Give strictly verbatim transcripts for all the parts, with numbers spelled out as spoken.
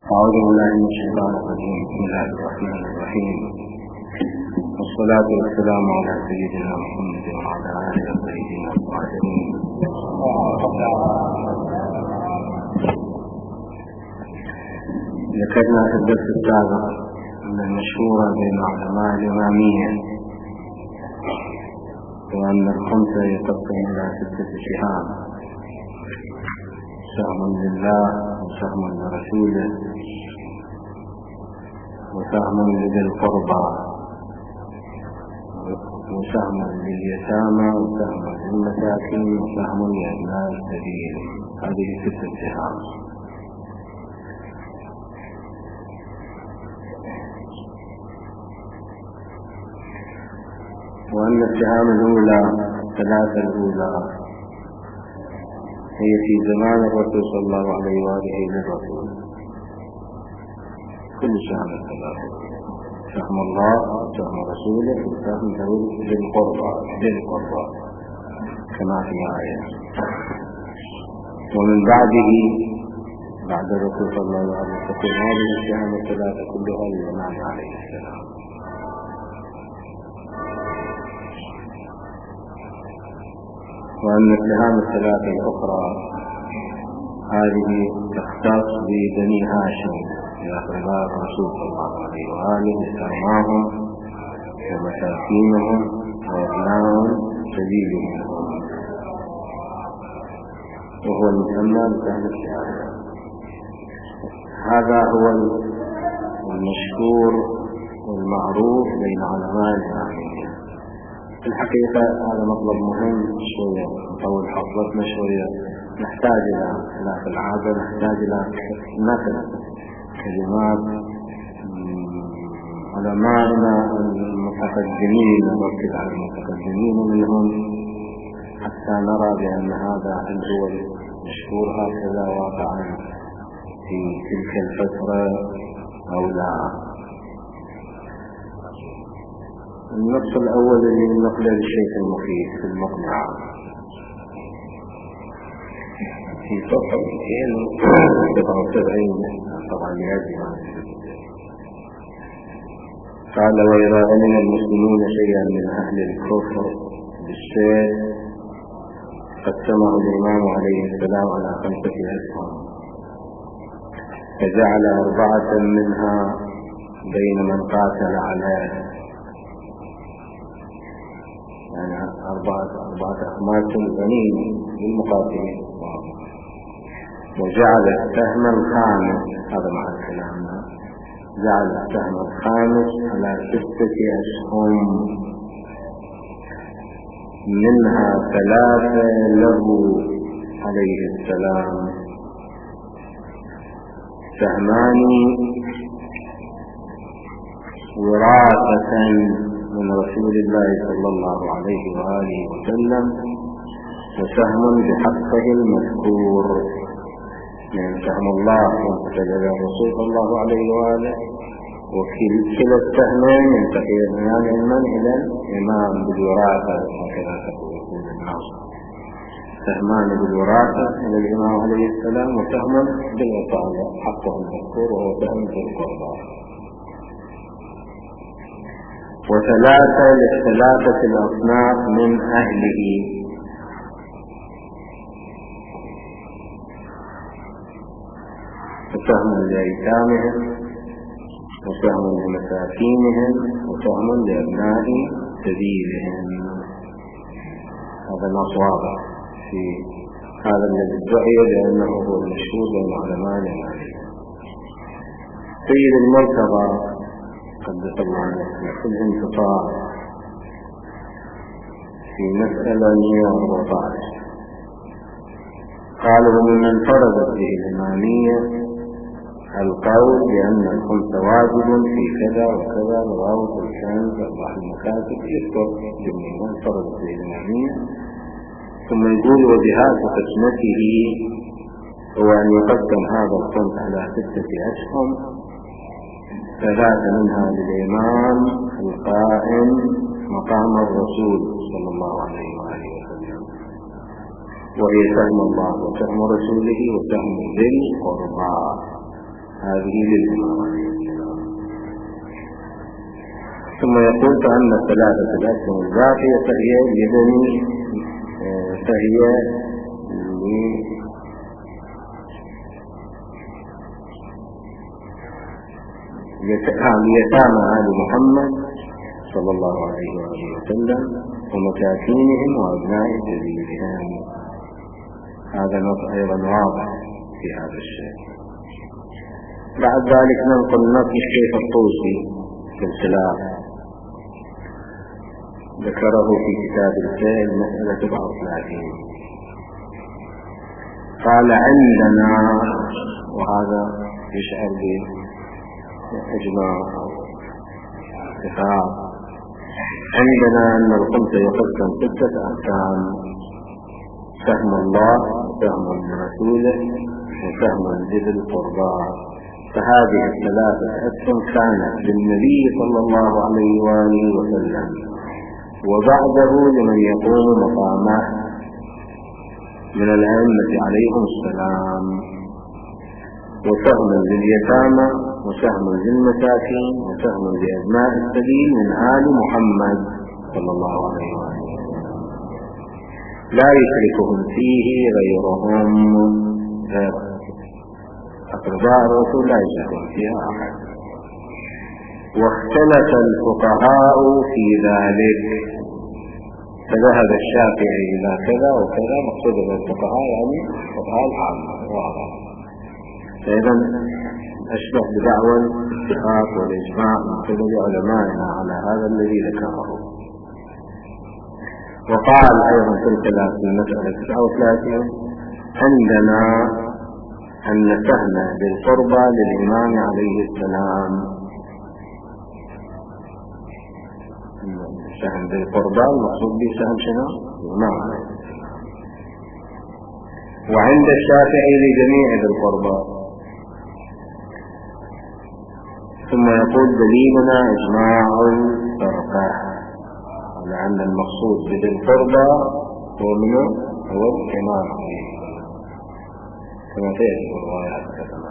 أعوذ بالله من الشيطان الرجيم. بسم الله الرحمن الرحيم، والصلاة والسلام على سيدنا محمد وعلى آله الطيبين الطاهرين. ذكرنا في الدرس السابق أن المشهورة بين علماء الإمامية وأن الخمسة يقسم إلى ستة شهام: سهم لله، وسهم لرسوله، وسهم لذي القربى، وسهم لليتامى، وسهم للمساكين، وسهم لأبناء السبيل. هذه ستة سهام. وأن السهام الأولى الثلاثة الأولى هي في زمان الرسول صلى الله عليه وآله للرسول. كل سهم ثلاثة: سهم الله، سهم رسوله، وسهم ذي القربى ذي القربى كما في آية. ومن بعده بعد الرسول صلى الله عليه وسلم تكون هذه السهم الثلاثة كلها للإمام عليه السلام. وأن السهام الثلاثة الأخرى هذه تختص ببني هاشم يا أقرباء الرسول صلى الله عليه وآله، سهمهم ومساكينهم وأبناء سبيلهم، وهو المسمى بسهم الشهادة. هذا هو المشهور والمعروف بين علماء الإمامية. في الحقيقة هذا مطلب مهم شوية، نطول حفظتنا شوية، نحتاج إلى خلاف العادة، نحتاج إلى مثل كلمات علماءنا المتقدمين، نركز على المتقدمين منهم حتى نرى بأن هذا هل هو المشهور هكذا واقعا في تلك الفترة أو لا. النص الأول اللي نقله للشيخ المفيد في المقنع في صفحة مئتين وسبعة وسبعين طبعا يجب. قال: وإذا علم المسلمون شيئا من أهل الكفر بالشيء قسمه الإمام عليه السلام على خمسة أسهم، فجعل أربعة منها بين من قاتل عليه، يعني أربعة أربعة أخماس غنيمة للمقاتلين، وجعل السهم الخامس، هذا مع كلامنا، جعل السهم الخامس على ستة أسهم، منها ثلاثة له عليه السلام: سهمان وراثة من رسول الله صلى الله عليه وآله وسلم، وسهم بحقه المذكور، يعني سهم الله ينتقل إلى الرسول صلى الله عليه وآله، وكلا السهمين ينتقلان من إلى الإمام بالوراثة، هكذا تقول الناس: سهمان بالوراثة إلى الإمام عليه السلام، وسهم بالوصايا حقه المذكور وهو سهم بالقربى، وثلاثة لثلاثة الأصناف من أهله: وسهم لأيتامهم، وسهم لمساكينهم، وسهم لأبناء سبيلهم. هذا نص واضح في هذا الذي ادعي لأنه هو المشهور بين علماء الإمامية. سيد المرتضى قدس الله في الانتصار في مسألة مئة وأربعة عشر قال: ومن فرضت به الإمامية القول بأن الخمس واجب في كذا وكذا، رواه الكنز أرباح المكاتب، يذكر جميع من فرضت به الإمامية، ثم يقول: وجهات قسمته هو أن يقدم هذا الخمس على ستة أسهم: ثلاثة منها للإمام القائم مقام الرسول صلى الله عليه وآله وسلم، وهي سهم الله وسهم رسوله وسهم ذي القربى. هذه للإمام عليه السلام. ثم يقول فأن الثلاثة الأسهم الباقية فهي لبني فهي ليتامى آل محمد صلى الله عليه وآله وسلم ومساكينهم وأبناء سبيلهم. هذا نص أيضا واضح في هذا الشيء. بعد ذلك ننقل نص الشيخ الطوسي في الخلاف ذكره في كتاب الفيل مسألة سبعة وثلاثين. قال عندنا، وهذا يشعر بإجماع اتفاق، عندنا أن الخمس يقسم ستة أقسام: سهم الله وسهم لرسوله وسهم لذي القربى. فهذه الثلاثة أقسام كانت للنبي صلى الله عليه وآله وسلم وبعده لمن يقوم مقامه من الأئمة عليهم السلام، وسهم لليتامى وسهم للمساكين وسهم لأبناء السبيل من آل محمد صلى الله عليه وآله وسلم، لا يشركهم فيه غيرهم غير أقرباء الرسول، لا يشركهم فيها أحد. واختلف الفقهاء في ذلك، فذهب الشافعي إلى كذا وكذا، مقصود بالفقهاء يعني الفقهاء العامة واضح. فإذا أشبه بدعوى الاتفاق والإجماع من قبل علمائنا على هذا الذي ذكره. وقال أيضا في الخلاف في المسألة تسعة وثلاثين: عندنا أن سهم بالقربى للإمام عليه السلام. سهم بالقربى المقصود به سهم شنو؟ الإمام عليه السلام. وعند الشافعي لجميع ذي القربى. ثم يقول دليلنا إجماع الفرقة على أن المقصود بذي القربى هو منه هو الإمام عليه السلام، كما تأتي الروايات كما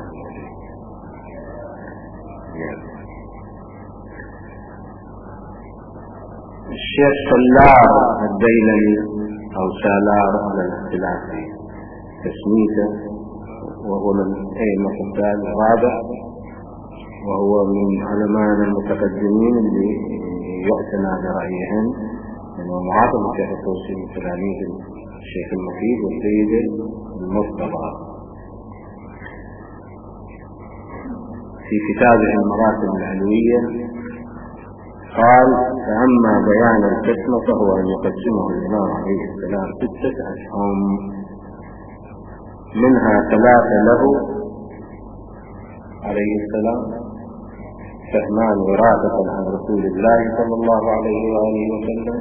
الشيخ سلار الديلمي أو سالار على الاختلاف في تسميته، وهو من أئمة الدال الرابع، وهو من علماء المتقدمين اللي يعتنى برأيهم، لأنه معاطف الشيخ الطوسي من تلاميذ الشيخ المفيد والسيد المصطفى. في كتابه المراتب العلوية قال: فأما بيان القسمة فهو أن يقسمه الإمام عليه السلام ستة أسهم، منها ثلاثة له عليه السلام، سهمان وراثة عن رسول الله صلى الله عليه وآله وسلم،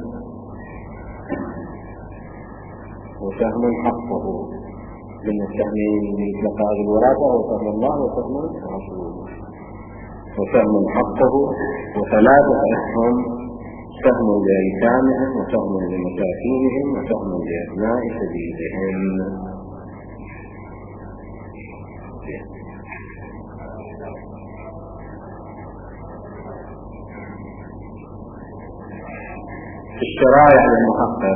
وسهم حقه من السهمين يطلق الوراثة وسهم الله وسهم رسوله، وسهم حقه، وثلاثة أسهم: سهم لأيتامهم وسهم لمساكينهم وسهم لأبناء سبيلهم. في الشرائع للمحقق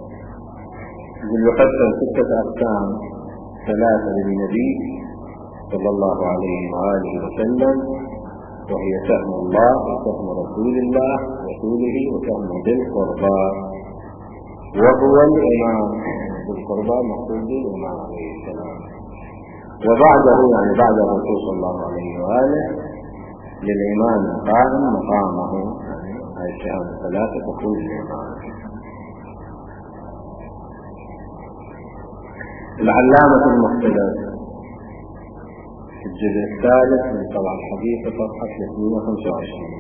يقسم ستة أقسام: ثلاثة للنبي صلى الله عليه وآله وسلم، وهي سهم الله وسهم رسول الله رسوله وسهم ذي القربى، وهو الإمام ذي القربى مقصود الإمام عليه السلام. وبعده يعني بعد الرسول صلى الله عليه وآله للإمام القائم مقامه، هذه الشهادة الثلاثة تقول الإمام. العلامة المختلف في الجزء الثالث من طبع الحديث صفحة ثلاثمئة وخمسة وعشرين: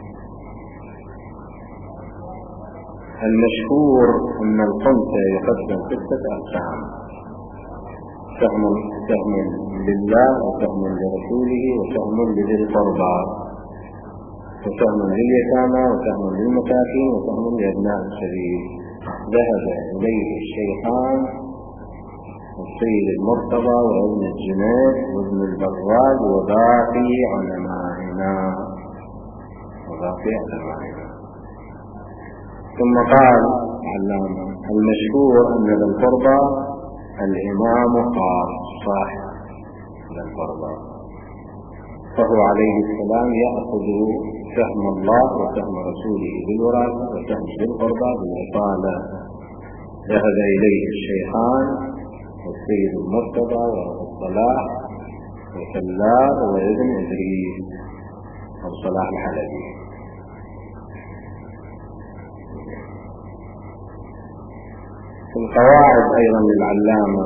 المشهور أن الخمسة يقسم ستة أقسام: سهم سهم لله وسهم لرسوله وسهم لذي القربى وسهم لليتامى وسهم للمساكين وسهم لأبناء السبيل. ذهب إليه الشيخان والسيد المرتضى وابن الجنيد وابن البراج وباقي علمائنا وباقي علمائنا. ثم قال علامة: المشهور أن ذا القربى الإمام خاصة ذا القربى، فهو عليه السلام يأخذ سهم الله وسهم رسوله بالوراثة وسهم بالقربى بالإطالة. ذهب إليه الشيخان والسيد المرتضى وأبو الصلاح وسلار وابن إدريس أبو صلاح الحلبي. في القواعد أيضا للعلامة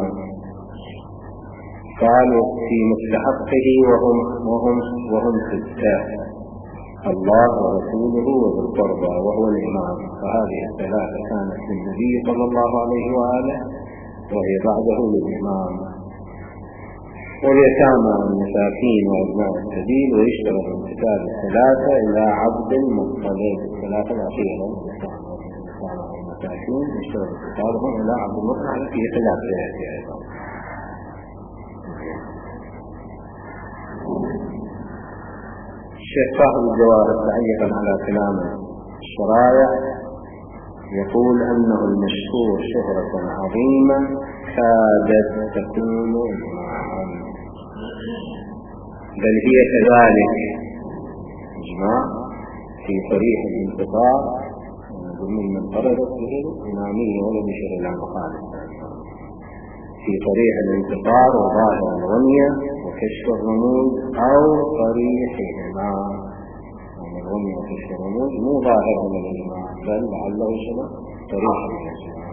قالوا في مستحقه وهم وهم وهم ستة: الله ورسوله وذو القربى وهو الإمام، فهذه الثلاثة كانت للنبي صلى الله عليه وآله وهي بعده للإمام. واليتامى والمساكين وأبناء السبيل، ويشترط انتساب الثلاثة إلى عبد المطلب. الثلاثة الأخيرة والمساكين يشترط انتسابهم إلى عبد المطلب في خلاف ذلك أيضا. الشيخ صاحب الجواهر تعليقا على كلام الشرايع يقول أنه المشهور شهرة عظيمة كادت تكون إجماعا، بل هي كذلك إجماع في صريح الانتقاء ضمن من قررت به الإمامية ولم يشر إلى مخالف في صريح الانتقاء وظاهر الغنية وكشف الرموز أو صريحهما. يعني الغنية وكشف الرموز مو ظاهر من الإمام بل لعله شبه صريح الإمام.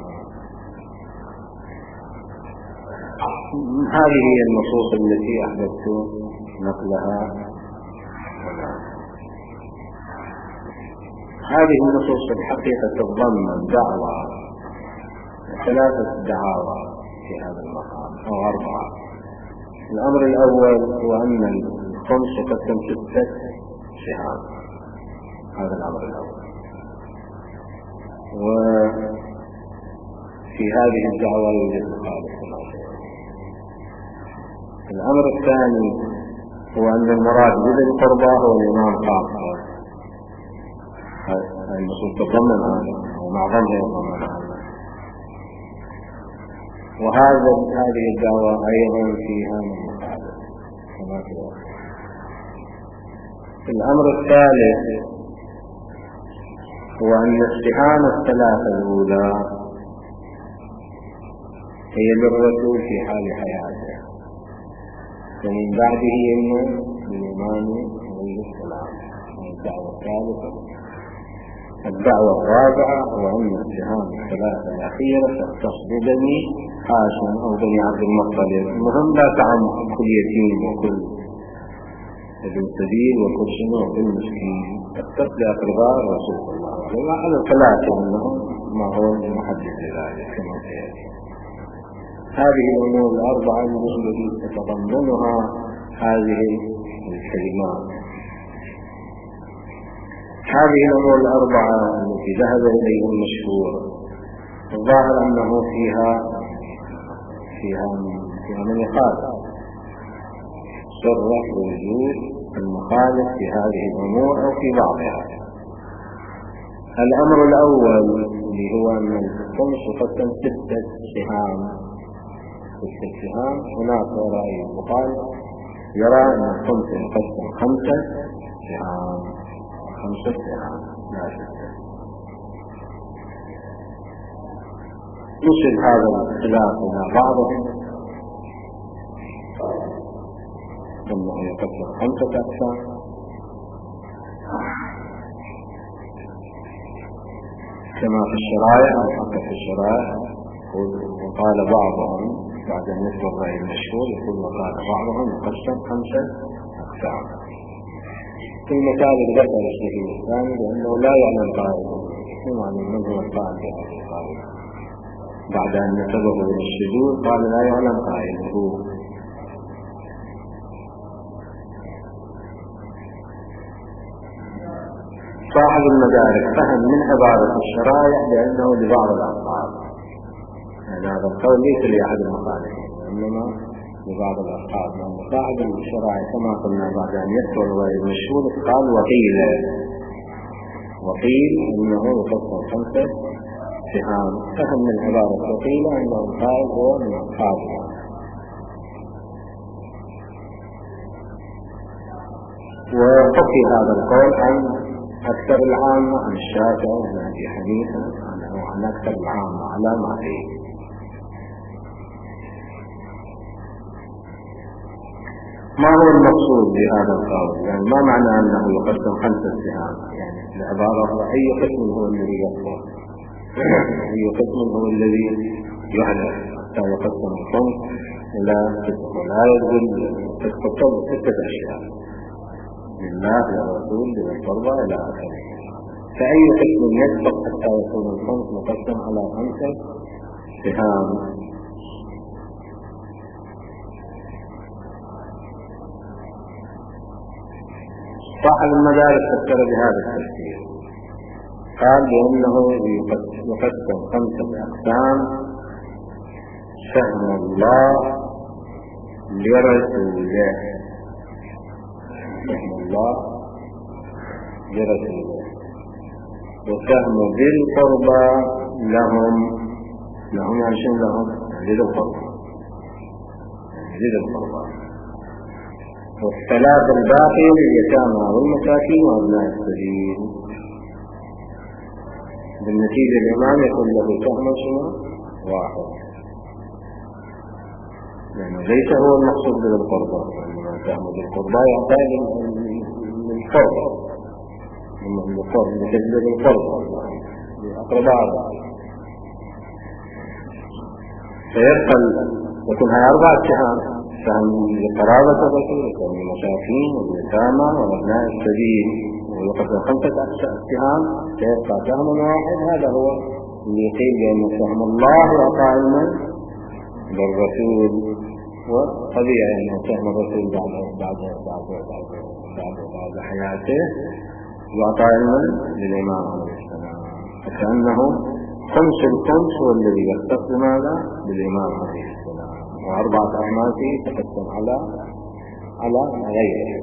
هذه هي النصوص التي أحببت نقلها. هذه النصوص في الحقيقة تتضمن دعوة ثلاثة دعاوى في هذا المقام أو أربعة. الأمر الأول هو أن الخمس يقسم ستة سهام، هذا الأمر الأول. وفي هذه الدعوة يوجد مخالف. الأمر الثاني هو أن المراد بذي القربى هو الإمام خاصة. هذه النصوص تتضمن هذا ومعظمها يتضمن هذا. وهذا هذه الدعوة أيضا فيها من مخالف كما في الوقت. الأمر الثالث هو أن السهام الثلاثة الأولى هي للرسول في حال حياته، ومن بعده إما للإمام عليه السلام. الدعوة الثالثة. الدعوة الرابعة هو أن السهام الثلاثة الأخيرة تختص ببني هاشم أو بني عبد المطلب. المهم لا تعم كل يتيم وكل ابن سبيل وكل شنو وكل مسكين، تختص بأقرباء الرسول صلى الله عليه وسلم على الثلاثة أنهم ما هو المحدد لذلك كما سيأتي. هذه الأمور الأربعة التي تتضمنها هذه الكلمات. هذه الأمور الأربعة التي ذهب إليها المشهور الظاهر أنه فيها فيها فيها من يخالف، صرح بوجود المخالف في هذه الأمور أو في بعضها. الأمر الأول اللي هو أن الخمس يقسم ستة سهام. ستة سهام. هناك رأي مخالف يرى أن الخمس يقسم خمسة سهام. خمسة سهام لا ستة. يشبه هذا الاختلاف إلى بعضهم أنه يقسم خمسة أقسام، كما في الشرائع أو حتى في الشرائع. وقال بعضهم بعد أن يذكر الرأي المشهور يقول وقال بعضهم يقسم خمسة أقسام. في المثال ذكر الشيخ الإسلامي لأنه لا يعلم قائله، ثم عن النظر القائل في هذه القائلة بعد أن نسبه إلى الشذوذ قال لا يعلم قائله. صاحب المدارك فهم من عبارة الشرائع لأنه لبعض الألفاظ، يعني هذا القول ليس لأحد المخالفين، وإنما لبعض الأصحاب. لأن صاحب الشرائع كما قلنا بعد أن يذكر غير المشهور قال وقيل وقيل أنه يقسم خمسة سهام. فهم من عبارة وقيل أنه القائل هو من أصحابه. وحكي هذا القول عن أكثر العامة، عن الشافعي عن أبي حنيفة عن أكثر العامة على ما فيه. ما هو المقصود بهذا القول؟ يعني ما معنى أنه يقسم خمسة سهام؟ يعني العبارة هو أي قسم هو الذي يقسم، أي قسم هو الذي يحدث حتى يقسم الخمس إلى ستة. ولا يقول تقسم ستة أشياء لله للرسول للقربى إلى آخره. فأي قسم يسبق حتى يكون الخمس مقسم على خمسة سهام. صاحب المدارس فكر بهذا التفسير، قال بأنه يقسم خمسة أقسام: سهم الله لرسوله، سهم الله لرسوله، وسهم ذي القربى لهم، لهم يعني شنو لهم؟ ذي القربى، ذي القربى. والثلاث الباقي لليتامى والمساكين وابناء السبيل. بالنتيجة الإمام يكون له سهم شنو؟ واحد، لأنه ليس هو المقصود بالقربى، وإنما سهم بالقربى يعطي للقربى، من القربى لتجلب القربى لأقرباء. فيبقى يكون هاي أربعة سهام: سهم لقرابة الرسول، سهم للمساكين واليتامى وابناء السبيل، ويقسم خمسة سهام فيبقى سهم واحد. هذا هو اللي يقيل بأن سهم الله يعطى علما بالرسول، وطبيعي أن سهم الرسول بعد بعد بعد بعد بعد بعد حياته يعطى علما للإمام عليه السلام، فكأنه خمس الخمس هو الذي يختص ماذا بالإمام عليه السلام، وأربعة أحماسه تقسم على على غيره.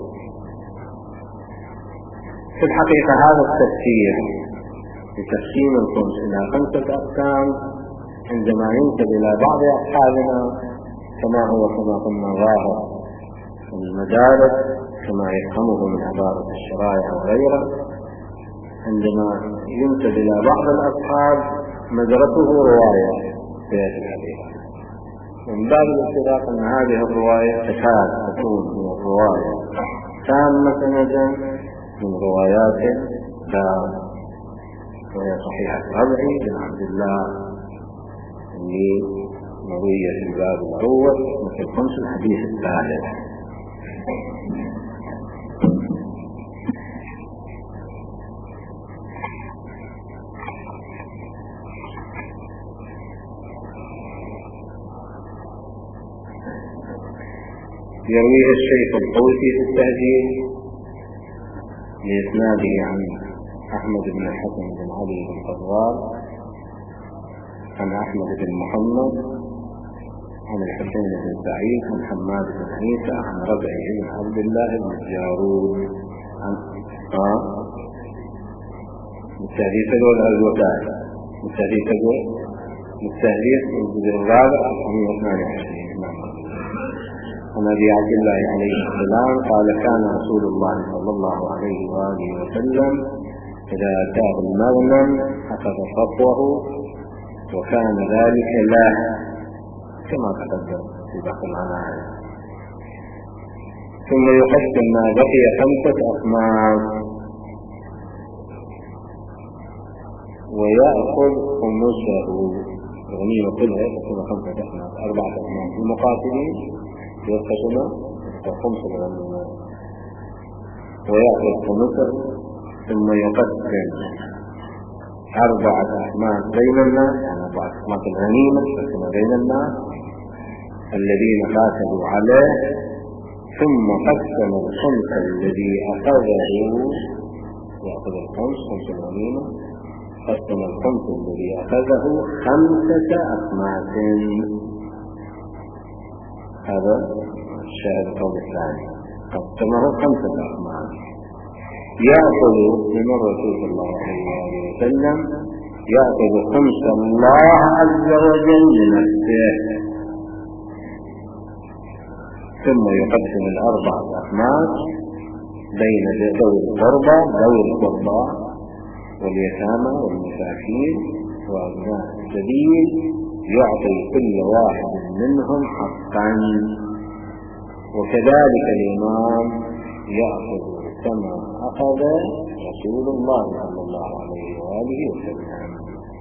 في الحقيقة هذا التفسير لتقسيم الخمس إلى خمسة أقسام عندما ينسب إلى بعض أصحابنا كما هو كما قلنا ظاهر المدارس كما يفهمه من عبارة الشرائع وغيره، عندما ينسب إلى بعض الأصحاب مدرسه رواية سيأتي عليها، من باب الاتفاق أن هذه الرواية تكاد تكون من الرواية تامة سندا من روايات تامة، وهي صحيحة الربعي بن عبد الله اللي مروية في الباب الأول مثل خمس الحديث الثالث. يرويه الشيخ الطوسي في التهذيب بإسناده عن أحمد بن الحسن بن علي بن فضال عن أحمد بن محمد عن الحسين بن سعيد عن حماد بن عيسى عن ربعي بن عبد الله بن الجارود عن آه بالتهذيب تقول الوكالة بالتهذيب تقول بالتهذيب الجزء الرابع مئة واثنين وعشرين عن أبي عبد الله عليه السلام قال: كان رسول الله صلى الله عليه وآله وسلم إذا أتاه المغنم أخذ خطوه، وكان ذلك له كما تقدم في بعض العناية، ثم يقسم ما بقي خمسة أصناف ويأخذ خمسه، الغنيمة كلها يقسم خمسة أصناف، أربعة أصناف المقاتلين يقسم خمسة الغنيمة ويأخذ خمسه، ثم يقسم أربعة أحماس بين الناس، يعني أربعة أحماس الغنيمة تقسم بين الناس الذين قاتلوا عليه، ثم قسم الخمس الذي أخذه، يأخذ الخمس خمس الغنيمة، قسم الخمس الذي أخذه خمسة أخماس، هذا الشاهد القول الثاني. قسمه خمسة أقسام. يأخذ من الرسول صلى الله عليه وسلم يأخذ خمس الله عز وجل لنفسه، ثم يقسم الأربعة أخماس بين ذوي القربى ذوي القربى واليتامى والمساكين وأبناء السبيل، يعطي كل واحد منهم حقا. وكذلك الإمام يأخذ كما أخذ رسول الله صلى الله عليه وآله وسلم،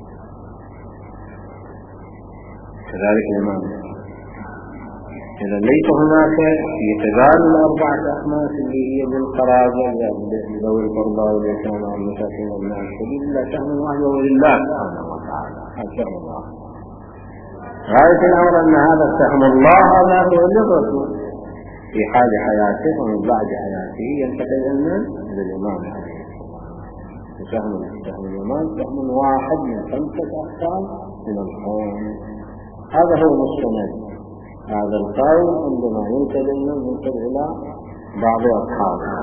كذلك الإمام. إذا ليس هناك في قبال الأربعة أخماس اللي هي بالقرابة ذوي القربى واليتامى والمساكين وابناء السبيل إلا سهم واحد ولله سبحانه وتعالى. هذا سهم الله. غاية الأمر أن هذا سهم الله هذا هو للرسول في حال حياته ومن بعد حياته ينتقل إلى الإمام عليه السلام. سهم الإمام سهم واحد من خمسة أقسام من القوم. هذا هو المستند. هذا القول عندما ينتقل ينتقل إلى بعض أصحابه.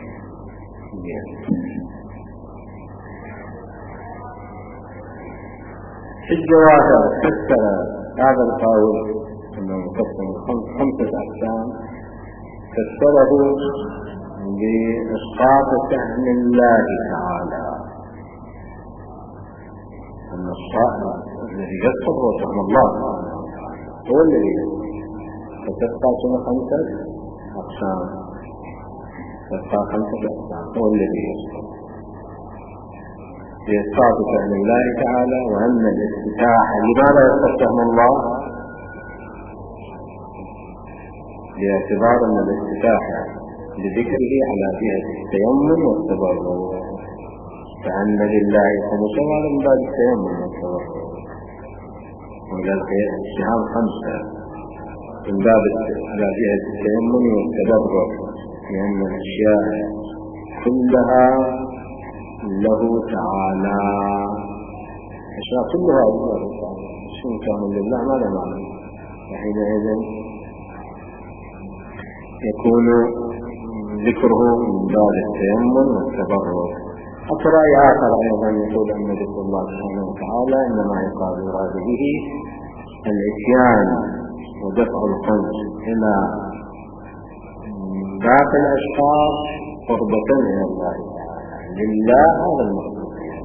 في الجواهر فسر هذا القول أنه يقسم خمسة أقسام، فسره بإسقاط سهم الله تعالى، أن الصائم الذي يسقط هو سهم الله هو الذي يسقط، فتسقط خمسة أقسام، تسقط خمسة أقسام هو الذي يسقط بإسقاط سهم الله تعالى. وأن الافتتاح لماذا يسقط سهم الله؟ باعتبار أن الافتتاح لذكره على جهة التيمم والتبرع، فأن لله خمسة وعلى من باب التيمم والتبرع، ولذلك السهام خمسة من باب على جهة التيمم والتبرع، لأن الأشياء كلها له تعالى، الأشياء كلها له تعالى، شيء كامل لله ما له معنى، وحينئذ يكون ذكره من باب التيمم والتبرع. حتى رأي آخر أيضا يقول أن ذكر الله سبحانه وتعالى إنما يقال يراد به الإتيان ودفع القلب إلى باقي الأشخاص قربة إلى الله تعالى، لله هذا المقصود.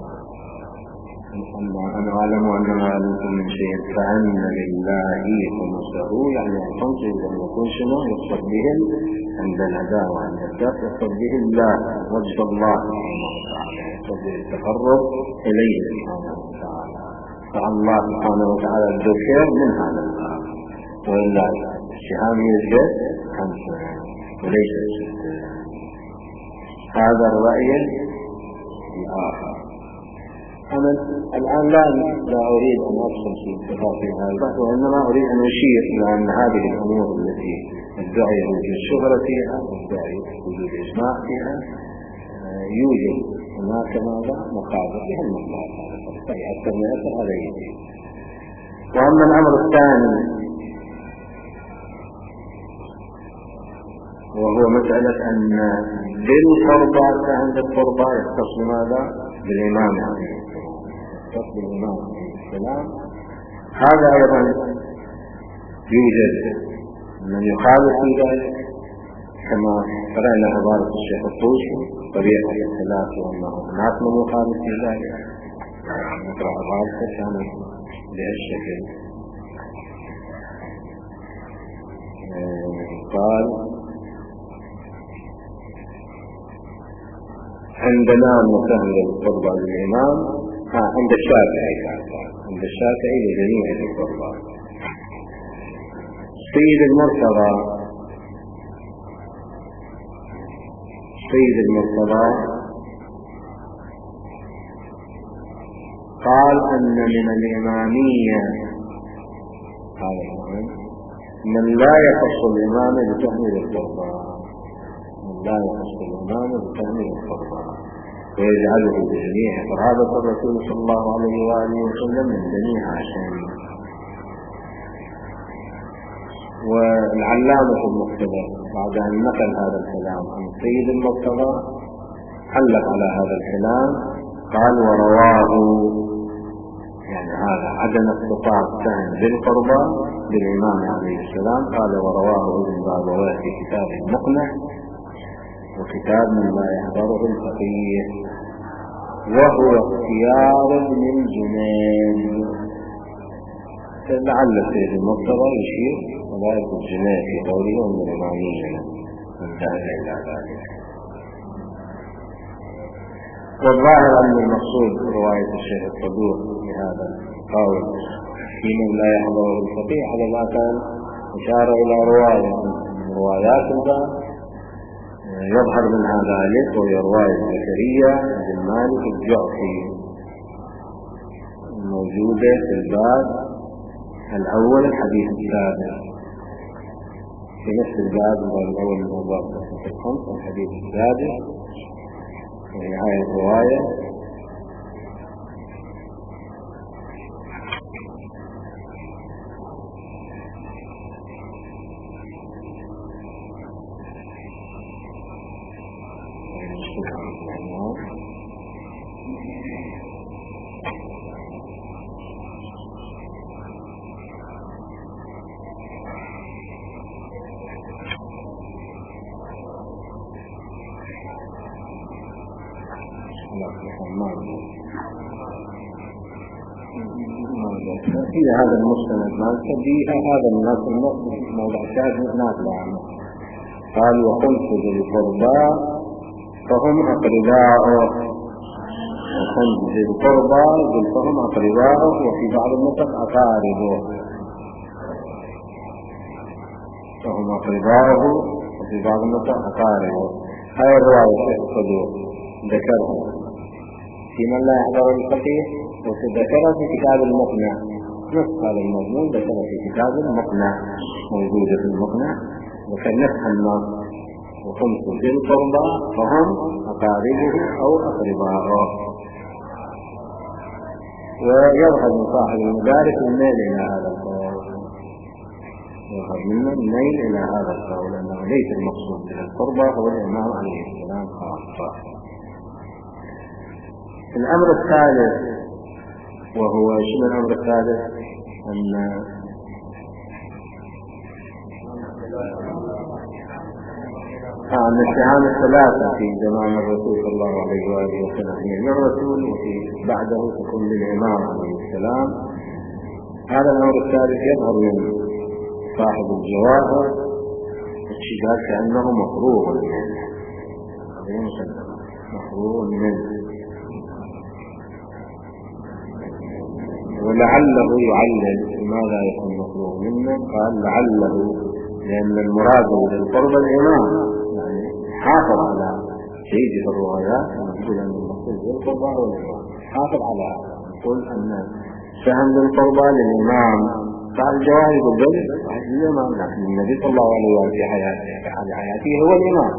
أنا أعلم أن ما علمتم من شيء فأن لله خمسه، يعني الخمس إذا يكون شنو يقصد به عند الأداء وعند الدفع يقصد به الله وجه الله سبحانه وتعالى، يقصد به التقرب إليه سبحانه وتعالى، فالله سبحانه وتعالى الذكر من هذا الباب، وإلا السهام يوجد خمسة وليس ستة. هذا الرأي الآخر. أنا الآن لا لا أريد أن أدخل في تفاصيل هذا البحث، وإنما أريد أن أشير إلى أن هذه الأمور التي الدعي وجود الشهرة فيها والدعي وجود إجماع فيها يوجد هناك ماذا مقابل بها المطلق، فيأثر من أثر هذا يجب. وأما الأمر الثاني وهو مسألة أن للقربى عند القربى يختص ماذا بالإمام عليه يختص بالإمام عليه السلام، هذا أيضا يوجد من يخالف في ذلك، كما قرأنا عبارة الشيخ الطوسي طريقة الخلاف وأنه هناك من يخالف في ذلك. نقرأ عبارته كانت بهالشكل، قال: عندنا مسهل القربى للإمام عند الشافعي عند الشافعي لجميع القربى. سيد المرتضى سيد المرتضى قال أن من الإمامية هذا الآن من لا يخص الإمام بتحميل القربى، من لا يخص الإمام بتحميل القربى ويجعله بجميع قرابة الرسول صلى الله عليه وآله وسلم من جميع عشان. والعلامة المقتدى بعد أن نقل هذا الكلام عن سيد المرتضى علق على هذا الكلام قال ورواه، يعني هذا عدم اختصاص سهم ذي القربى بالإمام عليه السلام، قال ورواه ابن بابويه في كتاب المقنع وكتاب من لا يحضره الفقيه، وهو اختيار ابن الجنيد. لعل السيد المرتضى يشير وذلك الجنيد في قوله من الإمامية انتهى إلى ذلك. والظاهر أن المقصود رواية الشيخ الصدوق بهذا القول في من لا يحضره الفقيه على ما كان إشار إلى رواية من روايات الباب يظهر منها ذلك، وهي رواية زكريا بن مالك الجعفي موجودة في الباب الأول الحديث السابع في نفس الباب الأول من أبواب الخمس الحديث السابع، وهي هذه الرواية في هذا المستند مالك فيها هذا النص النص موضع شاهد ناقل عنه قال وخلف ذي القربى فهم أقرباؤه، وخلف ذي القربى فهم أقرباؤه، وفي بعض النسخ أقاربه فهم أقرباؤه، وفي بعض النسخ أقاربه. هذه الرواية الشيخ الصدوق ذكرها في من لا يحضر الفقيه، وذكرها في كتاب المقنع، نفس هذا المضمون ذكرها في كتاب المقنع موجودة في المقنع، وكان نفس النص وخمس ذي القربى فهم أقاربه أو أقرباؤه. ويظهر من صاحب المدارك الميل إلى هذا القول، يظهر منه الميل إلى هذا القول أنه ليس المقصود ذي القربى هو الإمام عليه السلام خاصة. الأمر الثالث وهو شنو الأمر الثالث؟ أن أن الشهادة الثلاثة في زمان الرسول صلى الله عليه وآله وسلم هي للرسول، وفي بعده تكون للإمام عليه السلام. هذا الأمر الثالث يظهر من صاحب الجواهر الشجاع كأنه مفروغ منه، مفروغ منه، ولعله يعلل لماذا يكون مفروغ منه. قال لعله لأن المراد بالقرب الإمام، يعني حافظ على شيء في الروايات نقول أن المقصود بالقرب هو الإمام، حافظ على نقول أن سهم بالقرب للإمام. قال الجواب بالقول صحيح الإمام، لكن النبي صلى الله عليه وسلم في حياته في حال حياته هو الإمام.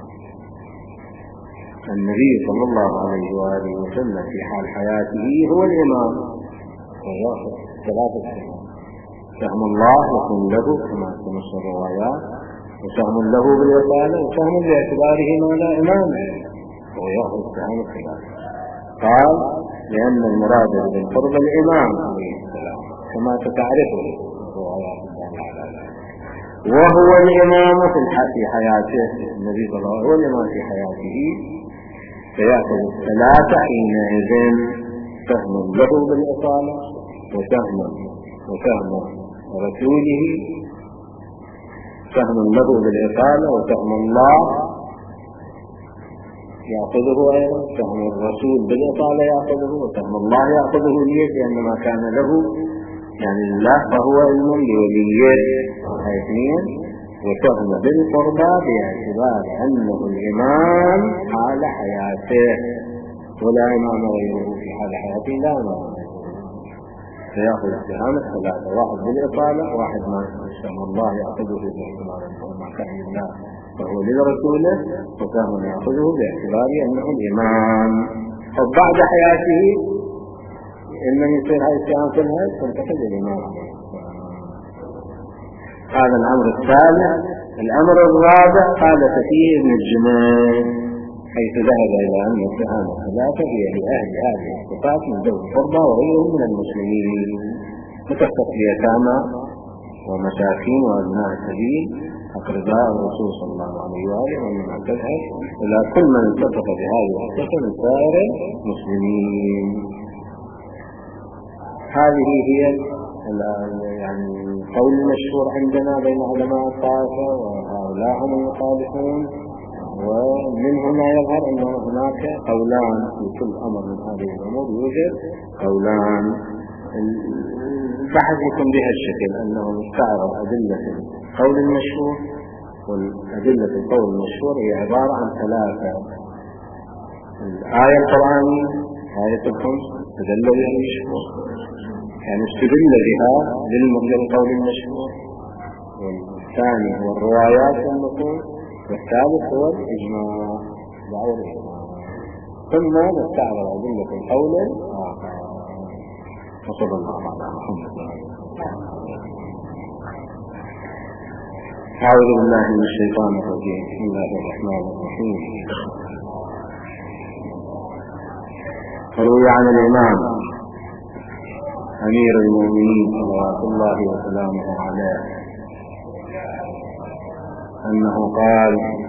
النبي صلى الله عليه وآله وسلم في حال حياته هو الإمام، ويأخذ ثلاثة سهم: سهم الله يكون له كما تنص الروايات، وسهم له بالوصالة، وسهم باعتباره ماذا إمامه، ويأخذ سهم الثلاثة. قال لأن المراد بالقرب الإمام عليه السلام كما تعرفه الروايات الدالة على ذلك، وهو الإمام في حياته. النبي صلى الله عليه وسلم هو الإمام في حياته، فيأخذ الثلاثة حينئذ: سهم له بالإصالة، وسهم وسهم رسوله، سهم له بالإصالة، وسهم الله يأخذه أيضا، سهم الرسول بالإصالة يأخذه، وسهم الله يأخذه ليه، لأن ما كان له يعني الله فهو علم لوليه. اثنين: وسهم بالقربى باعتبار أنه الإمام حال حياته، ولا إمام غيره في حال حياته، لا إمام غيره. فيأخذ السهام الثلاثة: واحد بالإطالة، واحد ما سهم الله يأخذه باعتبار أنه ما كان لله فهو لرسوله، وسهم يأخذه باعتبار أنه الإمام. فبعد حياته إن من يصير هذه السهام كلها تنتقل للإمام. هذا الأمر الثالث. الأمر الرابع قالت فيه ابن الجنين حيث ذهب إلى أن السهام الثلاثة هي لأهل هذه الصفات من ذوي القربى وغيرهم من المسلمين، وتختص بيتامى ومساكين وأبناء السبيل أقرباء الرسول صلى الله عليه وآله ومن تذهب إلى كل من اتصف بهذه الصفة من سائر المسلمين. هذه هي يعني قول المشهور عندنا بين علماء الطائفة، وهؤلاء هم المخالفون. ومن هنا يظهر أن هناك قولان في كل أمر من هذه الأمور، يوجد قولان. البحث يكون بهذا الشكل أنه مستعرض أدلة القول المشهور، والأدلة القول المشهور هي عبارة عن ثلاثة: الآية القرآنية، آية الخمس تدل بها المشهور، يعني استدل بها للقول المشهور، والثاني هو الروايات والنصوص، والثالث هو الإجماع دعوة الإجماع. ثم نستعرض أدلة القول الآخر. وصلى الله على محمد. أعوذ بالله من الشيطان الرجيم. بسم الله الرحمن الرحيم. روي عن الإمام أمير المؤمنين صلوات الله وسلامه عليه أنه قال: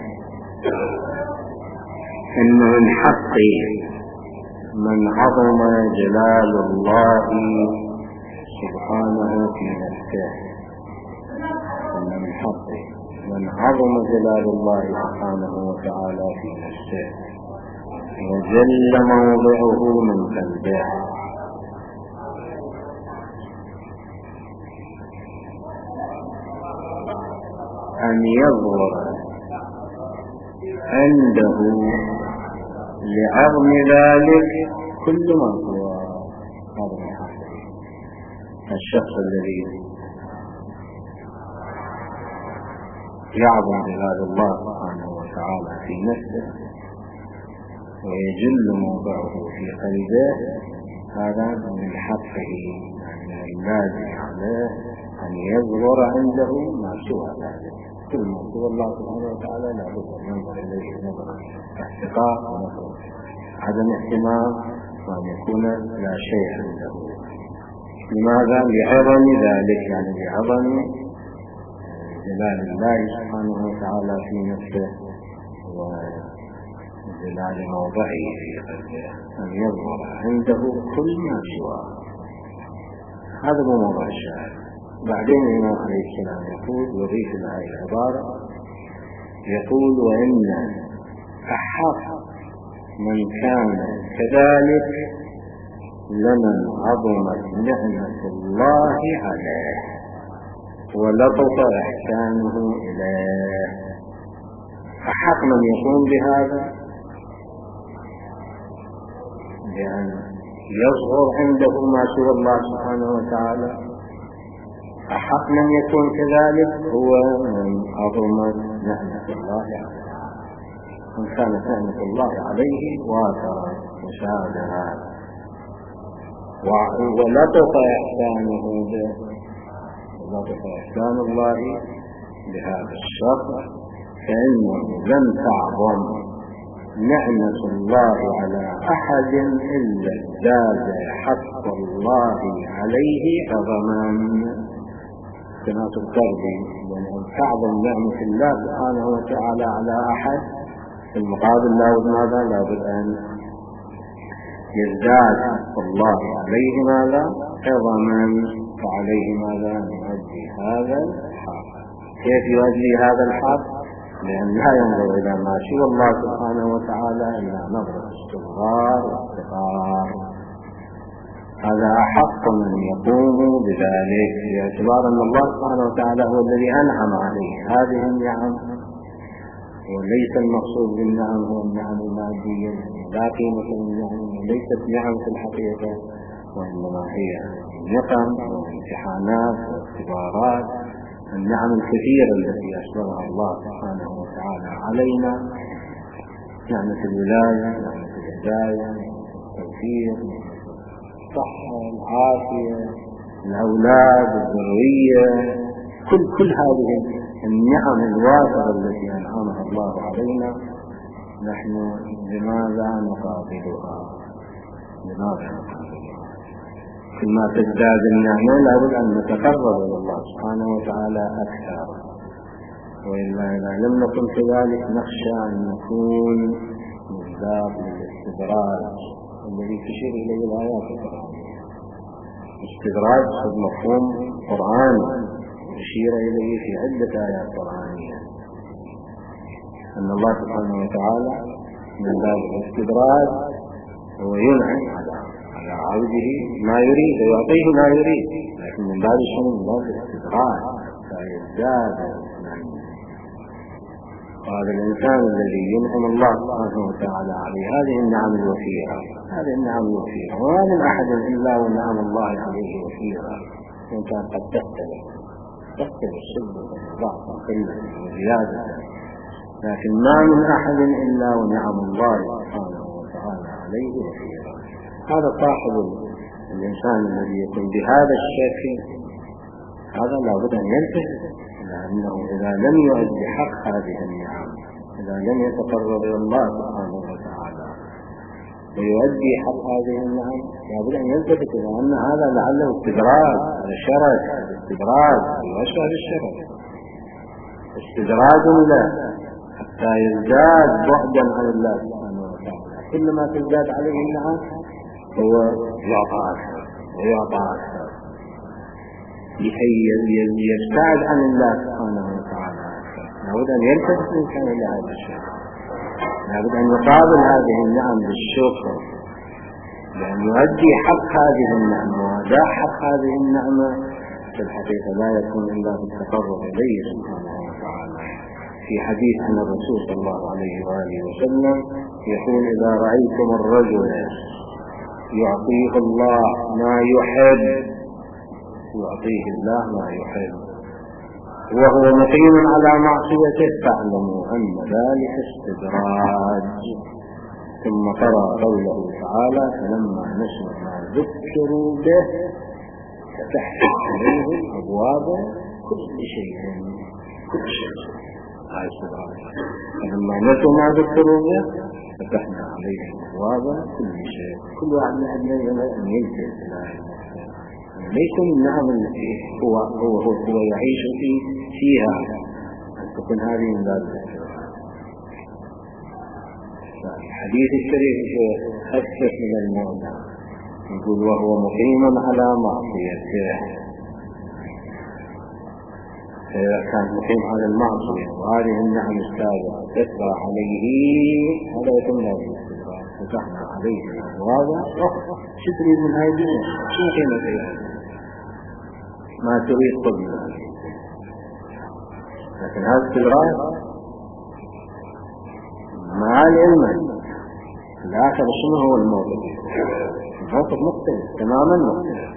إن من حق من عظم جلال الله سبحانه في نفسه، إن من حق من عظم جلال الله سبحانه وتعالى في نفسه وجل موضعه من قلبه أن يظهر عنده لعظم ذلك كل ما هو هذا الحق. الشخص الذي يعظم جلال الله سبحانه وتعالى في نفسه ويجل موضعه في قلبه، هذا من حقه، من اللازم عليه أن يظهر عنده ما سوى ذلك. كل ما سوى الله سبحانه وتعالى لا بد أن ينظر إليه نظر احتقار ونظر عدم اهتمام، وأن يكون لا شيء عنده. لماذا؟ لعظم ذلك، يعني لعظم جلال الله سبحانه وتعالى في نفسه وجلال موضعه في قلبه، أن يظهر عنده كل ما سواه. هذا هو موضوع الشاهد. بعدين الإمام عليه السلام يقول يضيف لهذه العبارة، يقول: وإن أحق من كان كذلك لمن عظمت نعمة الله عليه ولطف إحسانه إليه. أحق من يقوم بهذا بأن يظهر عنده ما سوى الله سبحانه وتعالى، أحق من يكون كذلك هو من عظمت نعمة الله عليه. من كانت نعمة الله عليه وافرت وشاهدها ولطف إحسانه به، ولطف إحسان الله بهذا الشخص، فإنه لم تعظم نعمة الله على أحد إلا ازداد حق الله عليه عظما. كما تقربي لأن تعظم نعمة الله سبحانه وتعالى على أحد، في المقابل لابد ماذا؟ لابد أن يزداد الله عليه ماذا؟ عظما. فعليه ماذا؟ أن يؤدي هذا الحق. كيف يؤدي هذا الحق؟ لأن لا ينظر إلى ما سوى الله سبحانه وتعالى إلا نظرة استغفار وافتقار. هذا أحق من يقوم بذلك، باعتبار أن الله سبحانه وتعالى هو الذي أنعم عليه هذه النعم، وليس المقصود بالنعم هو النعم المادية، لا قيمة للنعم، ليست نعم في الحقيقة، وإنما هي نقم وامتحانات واختبارات. النعم الكثيرة التي أسبغها الله سبحانه وتعالى علينا، نعمة الولاية، نعمة الهداية، التوفيق، الصحة، العافية، الأولاد، الذرية، كل كل هذه النعم الوافرة التي أنعمها الله علينا نحن لماذا نقابلها؟ لماذا نقابلها؟ كما تزداد النعمة لابد أن نتقرب إلى الله سبحانه وتعالى أكثر، وإلا إذا لم نكن كذلك نخشى أن نكون من باب الاستدراج الذي تشير إليه الآيات القرآنية. استدراج مفهوم قرآني يشير إليه في عدة آيات قرآنية، أن الله سبحانه وتعالى من باب الاستدراج هو ينعم على على عبده ما يريد ويعطيه ما يريد، لكن من باب شنو؟ من باب الاستدراج فيزداد. هذا الإنسان الذي ينعم الله سبحانه وتعالى عليه هذه النعم الوفيرة، هذه النعم الوفيرة، وما من أحد إلا ونعم الله عليه وفيرة، وإن كان قد تختلف تختلف الشدة والضعف وقلة وزيادة، لكن ما من أحد إلا ونعم الله سبحانه وتعالى عليه وفيرة. هذا صاحب الإنسان الذي يكون بهذا الشكل هذا لابد أن ينتهي، لأنه إذا لم يؤدي حق هذه النعم، إذا لم يتقرب إلى الله سبحانه وتعالى ويؤدي حق هذه النعم لابد أن يلتفت إلى أن هذا لعله استدراج، هذا شرك، استدراج وأشبه بالشرك، استدراج له حتى يزداد بعدا عن الله سبحانه وتعالى. كلما تزداد عليه النعم هو يعطى أكثر ويعطى أكثر لكي يبتعد عن الله سبحانه وتعالى. لابد أن يلتفت الإنسان إلى هذا الشيء، لابد أن يقابل هذه النعم بالشكر، لأن يؤدي حق هذه النعمة، وأداء حق هذه النعمة في الحقيقة لا يكون إلا بالتقرب إليه سبحانه وتعالى. في حديث عن الرسول صلى الله عليه وآله وسلم يقول: إذا رأيتم الرجل يعطيه الله ما يحب، يعطيه الله ما يحب وهو مقيم على معصيته، فاعلموا أن ذلك استدراج. ثم قرأ قوله تعالى: فلما نسوا ما ذكروا به فتحنا عليهم أبواب كل شيء كل شيء. هاي استدراج. فلما نسوا ما ذكروا به فتحنا عليهم أبواب كل شيء. كل واحد من أبنائنا أن يلجأ إلى ليس من النعم التي هو هو هو, هو يعيش في فيها أن تكون هذه من باب الاستدراج. الحديث الشريف خفف من المعنى، يقول: وهو مقيم على معصيته. فإذا كان مقيم على المعصية وهذه النعم السابقة تتبع عليه هذا يكون له الاستدراج. فتحنا عليه الأبواب أخرى. شو تريد من هذه الدنيا؟ شو قيمة فيها؟ ما تريد قبل، لكن هذا استدراج مع العلم. الآخر شنو هو الموقف؟ الموقف مختلف تماما، مختلف.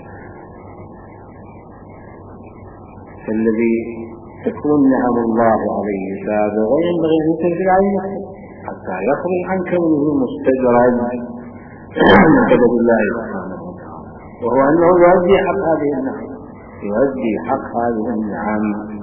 فالذي تكون نعم الله عليه سابقا ينبغي أن تنزل عليه حتى يخرج عن كونه مستدرج من قدر الله سبحانه وتعالى، وهو أنه يؤدي حق هذه النعم، يؤدي حق هذه النعم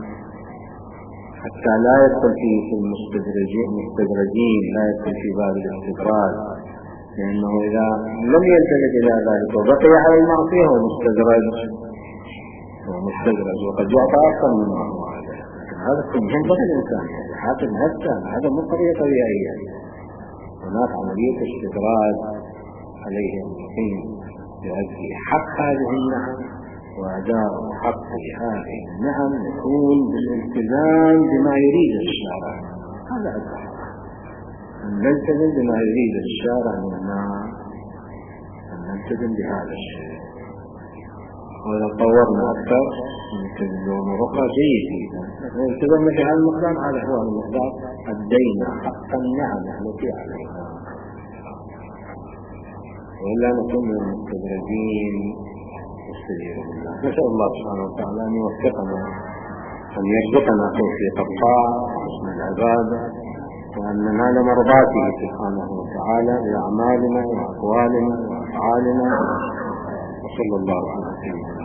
حتى لا يدخل فيه في المستدرجين، لا يدخل في باب الاستدراج، لأنه إذا لم يلتفت إلى ذلك وبقي على المعصية هو مستدرج، هو مستدرج وقد يعطى أكثر مما هو عليه. لكن هذا كله ينبغي الإنسان يحاسب نفسه، هذا مو قضية طبيعية. هناك عملية استدراج عليه المقيم يؤدي حق هذه النعم، وأداء حق هذه النعم يكون بالالتزام بما يريد الشارع. هذا أداء أن نلتزم بما يريد الشارع منا، أن نلتزم بهذا الشيء. وإذا طورنا أكثر نلتزم بأمور أخرى جيد جدا، لكن التزمنا في هذا المقدار، هذا هو المقدار، أدينا حق النعم التي علينا، وإلا نكون من المستدرجين. نسأل الله سبحانه وتعالى أن يوفقنا، أن يرزقنا توفيق الطاعة وحسن العبادة، وأن ننال مرضاته سبحانه وتعالى بأعمالنا وأقوالنا وأفعالنا. وصلى الله على سيدنا